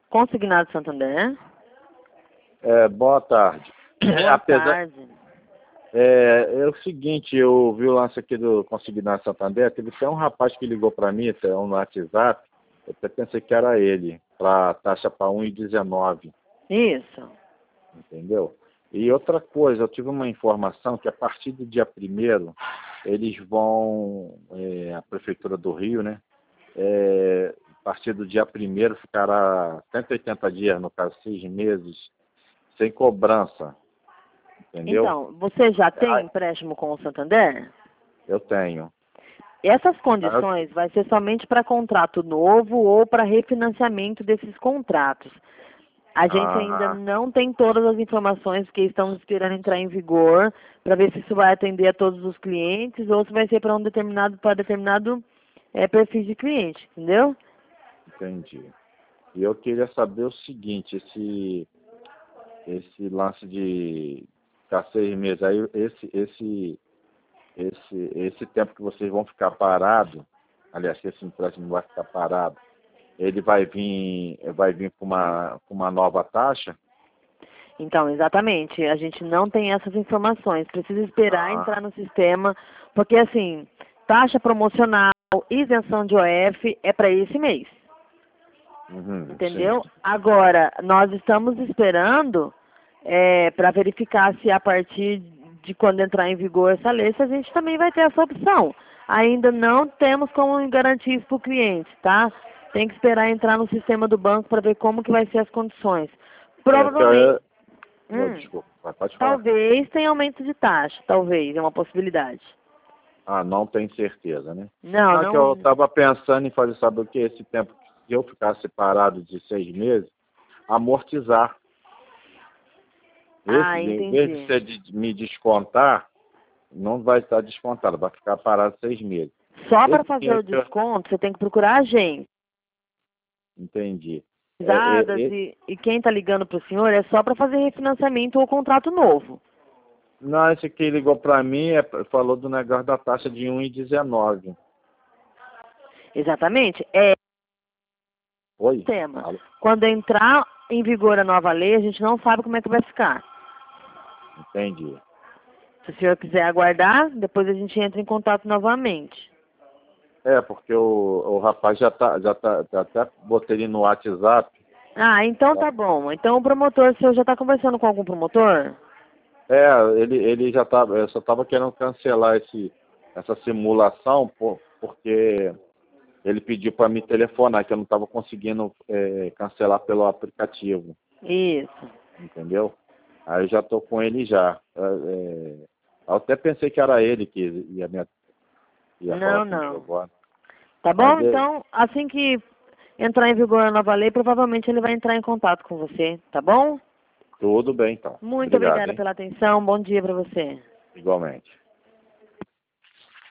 Consignado Santander. Boa tarde. Boa tarde. É o seguinte, eu vi o lance aqui do Consignado Santander, teve até um rapaz que ligou para mim, até no WhatsApp, eu até pensei que era ele, para taxa para 1,19. Isso. Entendeu? E outra coisa, eu tive uma informação que a partir do dia 1º, eles vão, a Prefeitura do Rio, né? A partir do dia 1º ficará 180 dias, no caso 6 meses, sem cobrança. Entendeu? Então, você já tem empréstimo com o Santander? Eu tenho. Essas condições vai ser somente para contrato novo ou para refinanciamento desses contratos. A gente ainda não tem todas as informações, porque estamos esperando entrar em vigor para ver se isso vai atender a todos os clientes ou se vai ser para determinado perfil de cliente, entendeu? Entendi. E eu queria saber o seguinte, esse lance de ficar 6 meses, aí esse tempo que vocês vão ficar parado, aliás, que esse empréstimo vai ficar parado, ele vai vir com uma nova taxa? Então, exatamente. A gente não tem essas informações. Precisa esperar entrar no sistema, porque assim, taxa promocional, isenção de OF é para esse mês. Entendeu? Sim. Agora, nós estamos esperando para verificar se a partir de quando entrar em vigor essa lei, se a gente também vai ter essa opção. Ainda não temos como garantir isso para o cliente, tá? Tem que esperar entrar no sistema do banco para ver como que vai ser as condições. Provavelmente. Desculpa, pode falar. Talvez tenha aumento de taxa, talvez, é uma possibilidade. Não tem certeza, né? Não. Que eu estava pensando em fazer, sabe o que? Esse tempo que eu ficar separado de 6 meses, amortizar. Em vez de você me descontar, não vai estar descontado, vai ficar parado 6 meses. Só para fazer o desconto, você tem que procurar a gente. Entendi. E quem está ligando para o senhor é só para fazer refinanciamento ou contrato novo. Não, esse que ligou para mim falou do negócio da taxa de 1,19. Exatamente. Oi? Tema. Quando entrar em vigor a nova lei, a gente não sabe como é que vai ficar. Entendi. Se o senhor quiser aguardar, depois a gente entra em contato novamente. Porque o rapaz já até botei ele no WhatsApp. Então tá bom. Então o promotor, o senhor já está conversando com algum promotor? Ele já estava, eu só estava querendo cancelar essa simulação, porque ele pediu para me telefonar, que eu não estava conseguindo cancelar pelo aplicativo. Isso. Entendeu? Aí eu já estou com ele já. Eu até pensei que era ele que ia falar comigo agora. Tá bom? Então, assim que entrar em vigor a nova lei, provavelmente ele vai entrar em contato com você, tá bom? Tudo bem, então. Muito obrigada pela atenção. Bom dia para você. Igualmente.